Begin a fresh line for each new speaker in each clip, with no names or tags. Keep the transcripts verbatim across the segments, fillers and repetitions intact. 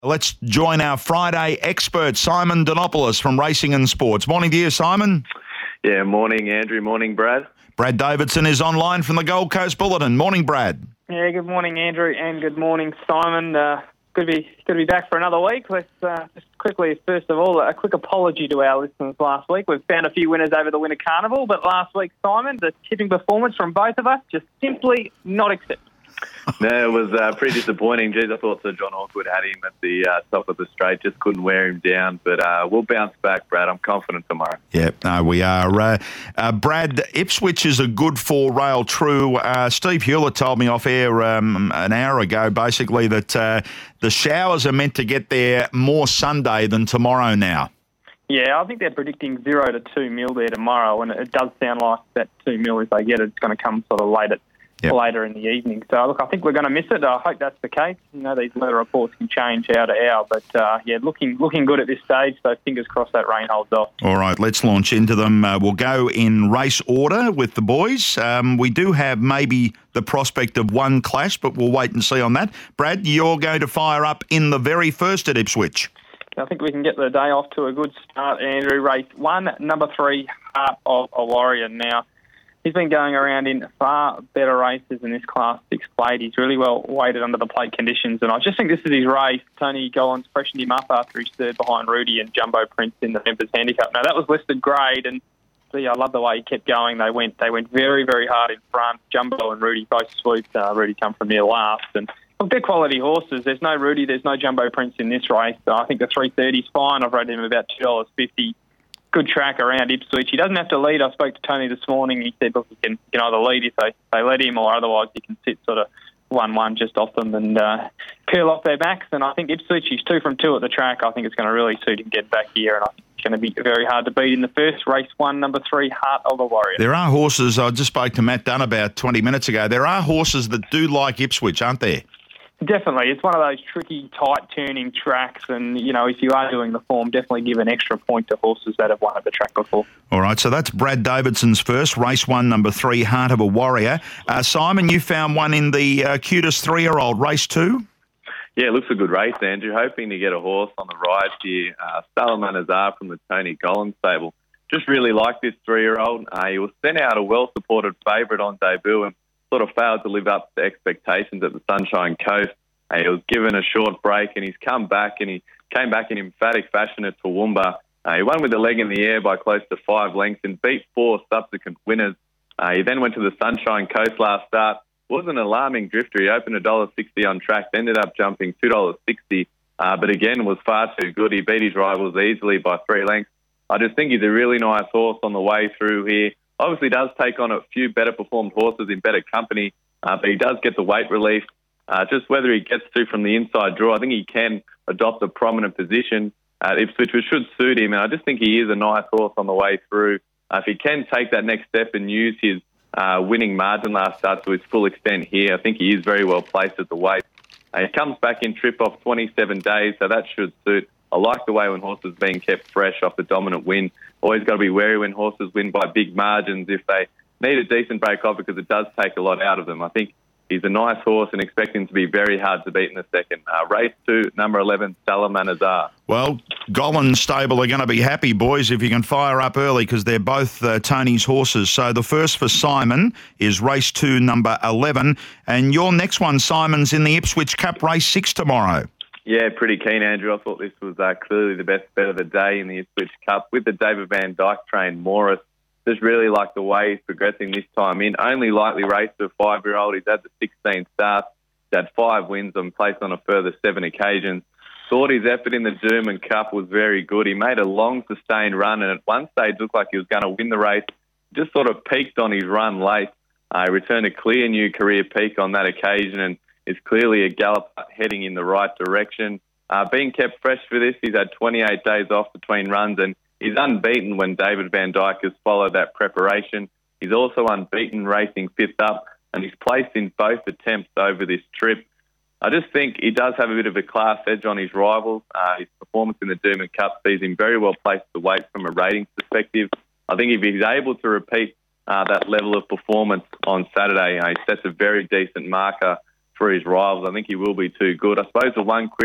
Let's join our Friday expert, Simon Donopoulos from Racing and Sports. Morning to you, Simon.
Yeah, morning, Andrew. Morning, Brad.
Brad Davidson is online from the Gold Coast Bulletin. Morning, Brad.
Yeah, good morning, Andrew, and good morning, Simon. Uh, good to be good to be back for another week. Let's uh, just quickly, first of all, a quick apology to our listeners last week. We've found a few winners over the Winter Carnival, but last week, Simon, the tipping performance from both of us just simply not acceptable.
No, it was uh, pretty disappointing. Geez, I thought Sir John Awkward had him at the uh, top of the straight, just couldn't wear him down. But uh, we'll bounce back, Brad. I'm confident tomorrow.
Yeah, no, we are. Uh, uh, Brad, Ipswich is a good four-rail true. Uh, Steve Hewlett told me off air um, an hour ago, basically, that uh, the showers are meant to get there more Sunday than tomorrow now.
Yeah, I think they're predicting zero to two mil there tomorrow, and it does sound like that two mil, if they get it, it's going to come sort of late at Yep. later in the evening. So, look, I think we're going to miss it. I hope that's the case. You know, these weather reports can change hour to hour. But, uh, yeah, looking looking good at this stage. So, fingers crossed that rain holds off.
All right, let's launch into them. Uh, we'll go in race order with the boys. Um, we do have maybe the prospect of one clash, but we'll wait and see on that. Brad, you're going to fire up in the very first at Ipswich.
I think we can get the day off to a good start, Andrew. Race one, number three, Heart of a Warrior. Now, he's been going around in far better races in this Class six plate. He's really well weighted under the plate conditions, and I just think this is his race. Tony Gollins freshened him up after his third behind Rudy and Jumbo Prince in the Members Handicap. Now, that was listed grade, and see, I love the way he kept going. They went they went very, very hard in front. Jumbo and Rudy both swooped. Uh, Rudy come from near last, and look, they're quality horses. There's no Rudy, there's no Jumbo Prince in this race. So I think the three thirty is fine. I've rated him about two dollars fifty. Good track around Ipswich. He doesn't have to lead. I spoke to Tony this morning. He said, look, he can, he can either lead if they, they let him, or otherwise he can sit sort of one one just off them and uh, peel off their backs. And I think Ipswich, he's two from two at the track. I think it's going to really suit him get back here, and I think it's going to be very hard to beat in the first race one, number three, Heart of a Warrior.
There are horses, I just spoke to Matt Dunn about twenty minutes ago, there are horses that do like Ipswich, aren't there?
Definitely. It's one of those tricky, tight-turning tracks, and, you know, if you are doing the form, definitely give an extra point to horses that have won at the track before.
All right, so that's Brad Davidson's first, race one, number three, Heart of a Warrior. Uh, Simon, you found one in the uh, cutest three-year-old, race two?
Yeah, it looks a good race, Andrew. Hoping to get a horse on the ride here. Uh, Salamanazar from the Tony Gollins stable. Just really like this three-year-old. Uh, he was sent out a well-supported favourite on debut and sort of failed to live up to expectations at the Sunshine Coast. Uh, he was given a short break, and he's come back, and he came back in emphatic fashion at Toowoomba. Uh, he won with a leg in the air by close to five lengths and beat four subsequent winners. Uh, he then went to the Sunshine Coast last start. Was an alarming drifter. He opened one dollar sixty on track, ended up jumping two dollars sixty, uh, but again was far too good. He beat his rivals easily by three lengths. I just think he's a really nice horse on the way through here. Obviously does take on a few better performed horses in better company, uh, but he does get the weight relief. Uh, just whether he gets through from the inside draw, I think he can adopt a prominent position at Ipswich, which should suit him. And I just think he is a nice horse on the way through. Uh, if he can take that next step and use his uh, winning margin last start to its full extent here, I think he is very well placed at the weight. Uh, he comes back in trip off twenty-seven days, so that should suit. I like the way when horses are being kept fresh off the dominant win. Always got to be wary when horses win by big margins if they need a decent break off, because it does take a lot out of them. I think he's a nice horse and expect him to be very hard to beat in the second. Uh, race two, number eleven, Salamanazar.
Well, Gollins stable are going to be happy, boys, if you can fire up early, because they're both uh, Tony's horses. So the first for Simon is race two, number eleven. And your next one, Simon's in the Ipswich Cup, race six tomorrow.
Yeah, pretty keen, Andrew. I thought this was uh, clearly the best bet of the day in the Ipswich Cup with the David Van Dyke trained Morris. Just really like the way he's progressing this time in. Only lightly raced to a five-year-old. He's had the sixteen starts. He's had five wins and placed on a further seven occasions. Thought his effort in the German Cup was very good. He made a long, sustained run, and at one stage looked like he was going to win the race. Just sort of peaked on his run late. Uh, he returned a clear new career peak on that occasion, and is clearly a gallop heading in the right direction. Uh, being kept fresh for this, he's had twenty-eight days off between runs, and he's unbeaten when David Van Dyke has followed that preparation. He's also unbeaten racing fifth up, and he's placed in both attempts over this trip. I just think he does have a bit of a class edge on his rivals. Uh, his performance in the Doomben Cup sees him very well placed to weight from a ratings perspective. I think if he's able to repeat uh, that level of performance on Saturday, uh, he sets a very decent marker for his rivals. I think he will be too good. I suppose the one query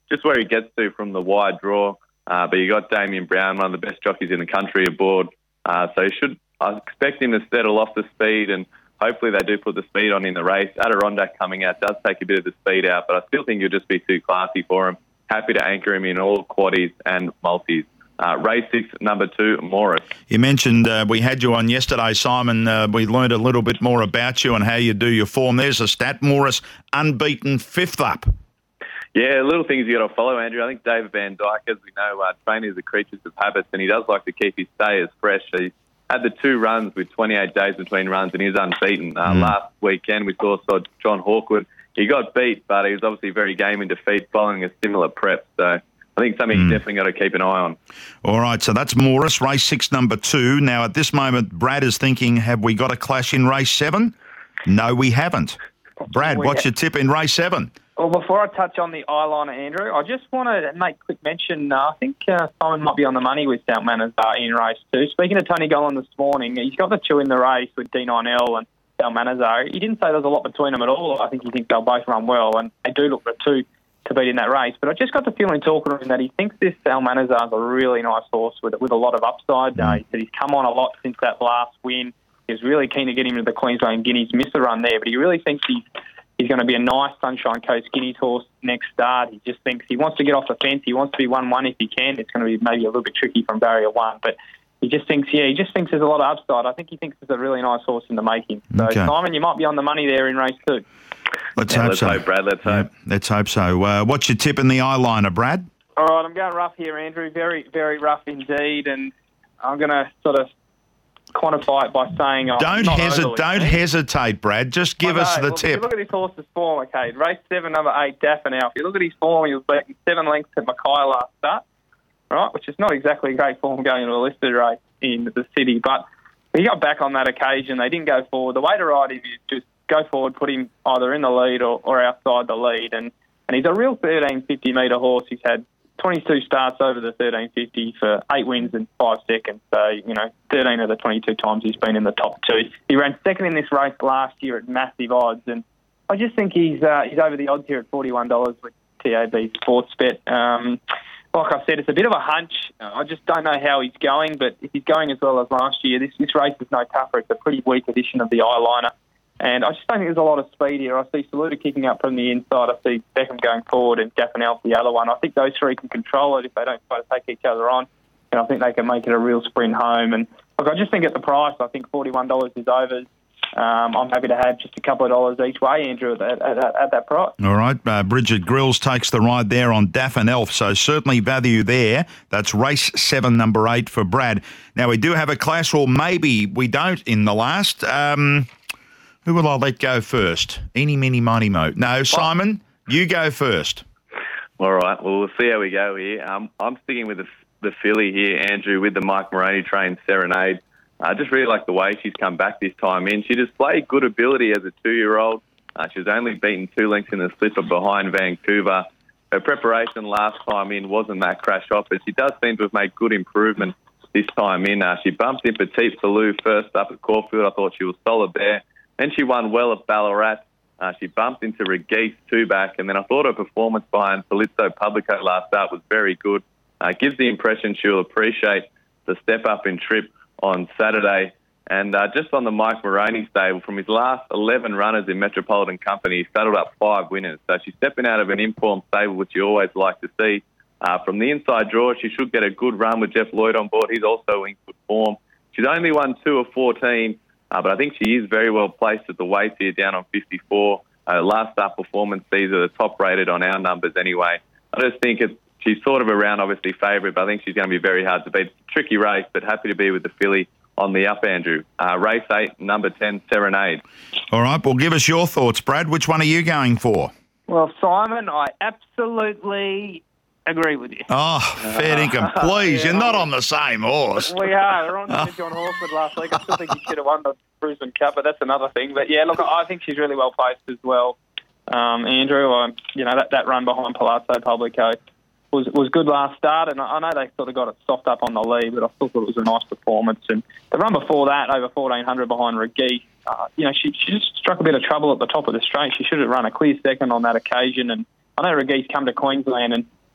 just where he gets to from the wide draw. Uh, but you got Damien Brown, one of the best jockeys in the country, aboard. Uh, so you should, I expect him to settle off the speed, and hopefully they do put the speed on in the race. Adirondack coming out does take a bit of the speed out, but I still think you'll just be too classy for him. Happy to anchor him in all quaddies and multis. Uh, race six, number two, Morris.
You mentioned uh, we had you on yesterday, Simon. Uh, we learned a little bit more about you and how you do your form. There's a stat. Morris, unbeaten, fifth up.
Yeah, little things you got to follow, Andrew. I think David Van Dyke, as we know, uh, trainers are creatures of habits, and he does like to keep his stayers fresh. So he's had the two runs with twenty-eight days between runs, and he's unbeaten. Uh, mm. Last weekend, we saw, saw John Hawkwood. He got beat, but he was obviously very game in defeat following a similar prep. So I think something mm. you definitely got to keep an eye on.
All right, so that's Morris, race six, number two. Now, at this moment, Brad is thinking, have we got a clash in race seven? No, we haven't. Brad, we what's ha- your tip in race seven?
Well, before I touch on the eyeliner, Andrew, I just want to make quick mention. Uh, I think uh, Simon might be on the money with South Manazar in race two. Speaking to Tony Gollan this morning, he's got the two in the race with D nine L and South Manazar. He didn't say there's a lot between them at all. I think he thinks they'll both run well, and they do look for two to beat in that race. But I just got the feeling talking to him that he thinks this South Manazar is a really nice horse with with a lot of upside. Mm. Uh, he said he's come on a lot since that last win. He was really keen to get him to the Queensland Guineas, missed the run there, but he really thinks he's He's going to be a nice Sunshine Coast Guineas horse next start. He just thinks he wants to get off the fence. He wants to be one one if he can. It's going to be maybe a little bit tricky from barrier one, but he just thinks, yeah, he just thinks there's a lot of upside. I think he thinks it's a really nice horse in the making. So, okay. Simon, you might be on the money there in race two.
Let's
yeah,
hope
let's
so.
Hope, Brad. Let's
yeah,
hope.
Let's hope so. Uh, what's your tip in the eyeliner, Brad?
All right, I'm going rough here, Andrew. Very, very rough indeed, and I'm going to sort of quantify it by saying oh,
don't hesitate. Don't hesitate, Brad. Just give us the
well,
tip.
If you look at his horse's form, okay. Race seven, number eight, Daffodil. If you look at his form, he was beaten seven lengths at Mackay last start, right? Which is not exactly great form going into a listed race in the city, but he got back on that occasion. They didn't go forward. The way to ride him is just go forward, put him either in the lead or, or outside the lead, and and he's a real thirteen fifty metre horse. He's had twenty-two starts over the thirteen fifty for eight wins and five seconds. So, you know, thirteen of the twenty-two times he's been in the top two. He ran second in this race last year at massive odds, and I just think he's uh, he's over the odds here at forty-one dollars with T A B Sportsbet. Um, like I said, it's a bit of a hunch. I just don't know how he's going, but if he's going as well as last year, this, this race is no tougher. It's a pretty weak edition of the eyeliner. And I just don't think there's a lot of speed here. I see Saluda kicking up from the inside. I see Beckham going forward and Daffodil the other one. I think those three can control it if they don't try to take each other on. And I think they can make it a real sprint home. And look, I just think at the price, I think forty-one dollars is over. Um, I'm happy to have just a couple of dollars each way, Andrew, at, at, at, at that price.
All right. Uh, Bridget Grills takes the ride there on Daffodil. So certainly value there. That's race seven, number eight for Brad. Now, we do have a clash, or maybe we don't in the last. Um... Who will I let go first? Eeny, meeny, miny, mo. No, Simon, you go first.
All right. Well, we'll see how we go here. Um, I'm sticking with the, the filly here, Andrew, with the Mike Moroney trained Serenade. I just really like the way she's come back this time in. She displayed good ability as a two-year-old. Uh, she was only beaten two lengths in the slipper behind Vancouver. Her preparation last time in wasn't that crash off, but she does seem to have made good improvement this time in. Uh, she bumped in Petite Salou first up at Caulfield. I thought she was solid there. Then she won well at Ballarat. Uh, she bumped into Regeese two back, and then I thought her performance behind Palazzo Publico last start was very good. Uh, gives the impression she'll appreciate the step up in trip on Saturday. And uh, just on the Mike Moroney stable, from his last eleven runners in Metropolitan Company, he saddled up five winners. So she's stepping out of an informed stable, which you always like to see. Uh, from the inside draw, she should get a good run with Jeff Lloyd on board. He's also in good form. She's only won two of fourteen. Uh, but I think she is very well placed at the weights here, down on fifty-four. Uh, last start performance, these are the top rated on our numbers anyway. I just think it's, she's sort of around, obviously, favourite, but I think she's going to be very hard to beat. Tricky race, but happy to be with the filly on the up, Andrew. Uh, race eight, number ten, Serenade.
All right, well, give us your thoughts, Brad. Which one are you going for?
Well, Simon, I absolutely agree with you.
Oh, fair income. Please, yeah, you're not on the same horse.
We are. We're on oh. John Horsford last week. I still think he should have won the Brisbane Cup, but that's another thing. But, yeah, look, I think she's really well placed as well. Um, Andrew, I, you know, that, that run behind Palazzo Publico was was good last start, and I know they sort of got it soft up on the lead, but I still thought it was a nice performance. And the run before that, over fourteen hundred behind Regeese, uh, you know, she, she just struck a bit of trouble at the top of the straight. She should have run a clear second on that occasion, and I know Regeese come to Queensland and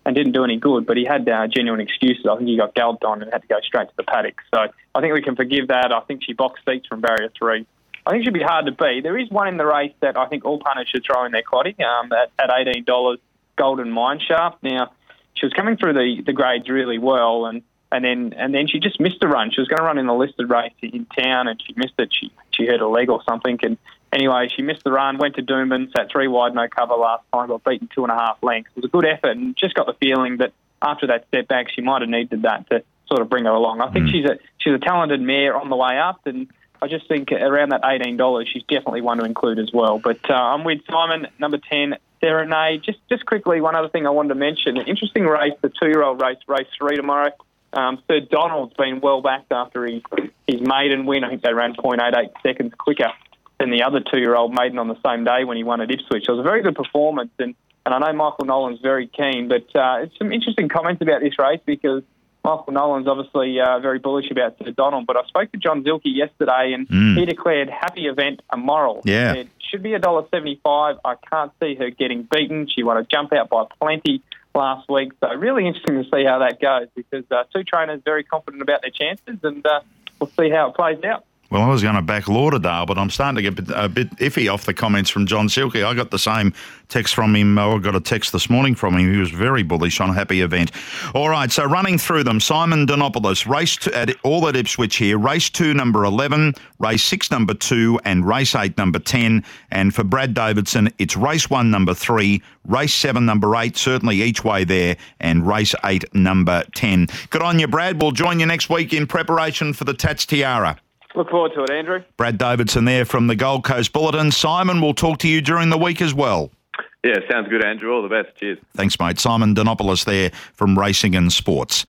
and didn't do any good, but he had uh, genuine excuses. I think he got galloped on and had to go straight to the paddock. So I think we can forgive that. I think she boxed seats from barrier three. I think she'd be hard to beat. There is one in the race that I think all punters should throw in their quaddy um, at, at eighteen dollars, Golden Mineshaft. Now, she was coming through the, the grades really well, and, and then and then she just missed a run. She was going to run in the listed race in town, and she missed it. She she hurt her leg or something, and anyway, she missed the run, went to Doomben, sat three wide, no cover last time, got beaten two and a half lengths. It was a good effort, and just got the feeling that after that step back, she might have needed that to sort of bring her along. I think mm. she's a she's a talented mare on the way up, and I just think around that eighteen dollars, she's definitely one to include as well. But uh, I'm with Simon, number ten, Serenade. Just just quickly, one other thing I wanted to mention. An interesting race, the two-year-old race, race three tomorrow. Um, Sir Donald's been well backed after his, his maiden win. I think they ran zero point eight eight seconds quicker than the other two-year-old maiden on the same day when he won at Ipswich. So it was a very good performance, and, and I know Michael Nolan's very keen, but uh, it's some interesting comments about this race because Michael Nolan's obviously uh, very bullish about Sir Donald, but I spoke to John Zilke yesterday, and mm. he declared happy event immoral.
Yeah.
It should be one dollar seventy-five. I can't see her getting beaten. She won a jump out by plenty last week, so really interesting to see how that goes because uh, two trainers very confident about their chances, and uh, we'll see how it plays out.
Well, I was going to back Lauderdale, but I'm starting to get a bit, a bit iffy off the comments from John Silke. I got the same text from him. I got a text this morning from him. He was very bullish on Happy Event. All right, so running through them, Simon Donopoulos, race two, at, all at Ipswich here, race two, number eleven, race six, number two, and race eight, number ten. And for Brad Davidson, it's race one, number three, race seven, number eight, certainly each way there, and race eight, number ten. Good on you, Brad. We'll join you next week in preparation for the Tats Tiara.
Look forward to it, Andrew.
Brad Davidson there from the Gold Coast Bulletin. Simon, we'll talk to you during the week as well.
Yeah, sounds good, Andrew. All the best. Cheers.
Thanks, mate. Simon Donopoulos there from Racing and Sports.